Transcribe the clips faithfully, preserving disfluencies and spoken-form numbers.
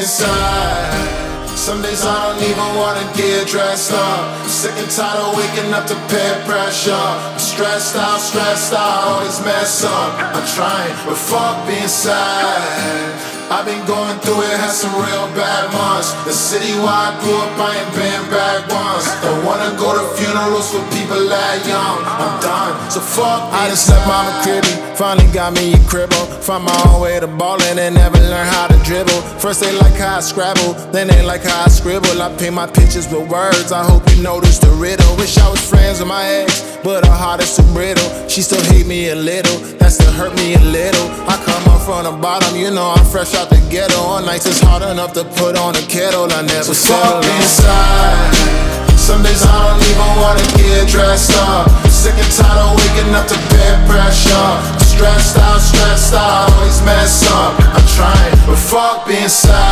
inside. Some days I don't even wanna get dressed up. Sick and tired of waking up to peer pressure. I'm stressed out, stressed out, always mess up. I'm trying, but fuck being sad. I've been going through it, had some real bad months. The city where I grew up, I ain't been back once. Don't wanna go to funerals for people that young. I'm done, so fuck being I done slept mama cribby, finally got me a cribble. Found my own way to ballin' and never learned how to dribble. First they like how I scrabble, then they like how I scribble. I paint my pictures with words, I hope you notice the riddle. Wish I was friends with my ex, but her heart is too brittle. She still hate me a little, that still hurt me a little. I come up from the bottom, you know I'm fresh out the ghetto. On nights it's hard enough to put on a kettle. I never so settle inside. Some days I don't even wanna get dressed up. Sick and tired of waking up to peer pressure. Stressed out, stressed out, always mess up. I'm trying, but fuck being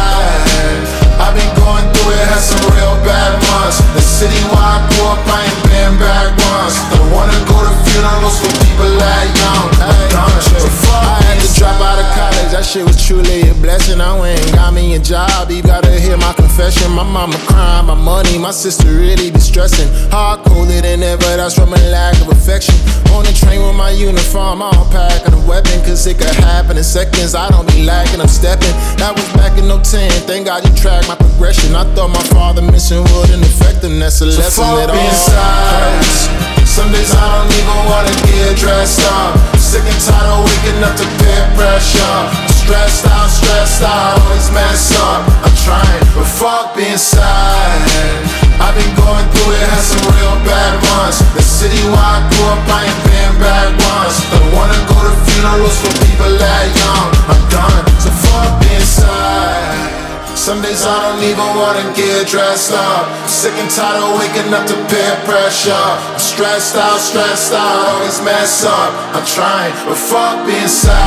sad. I've been going through it, had some real bad months. The city where I grew up, I ain't been back once. Don't wanna go to funerals for people that young. I'm done, so fuck I had to drop out of college, that shit was truly a blessing. I went and got me a job, you gotta hear my confession. My mama crying, my money, my sister really distressing. Hard coded and ever, that's from a lack of affection. On the train with my uniform, all packing a weapon, cause it could happen in seconds. I don't be lacking, I'm stepping. That was back in oh ten, thank God you tracked my progression. I thought my father missing wouldn't affect him, that's a so lesson that all hurts. Some days I don't even wanna get dressed up. Sick and tired of waking up to peer pressure. Stressed out, stressed out, always mess up. I'm trying, but fuck being sad. I've been going through it, had some real bad months. The city where I grew up, I ain't been back once. Don't wanna go to funerals for people that young. I'm done, so fuck being sad. Some days I don't even wanna get dressed up. Sick and tired of waking up to peer pressure. I'm stressed out, stressed out, always mess up. I'm trying, but fuck being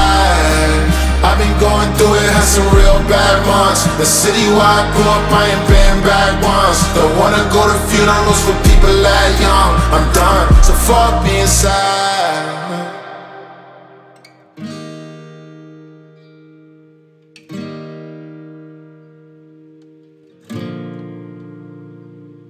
sad. I've been going through it, had some real bad months. The city where I grew up, I ain't been back once. Don't wanna go to funerals for people that young. I'm done, so fuck being sad.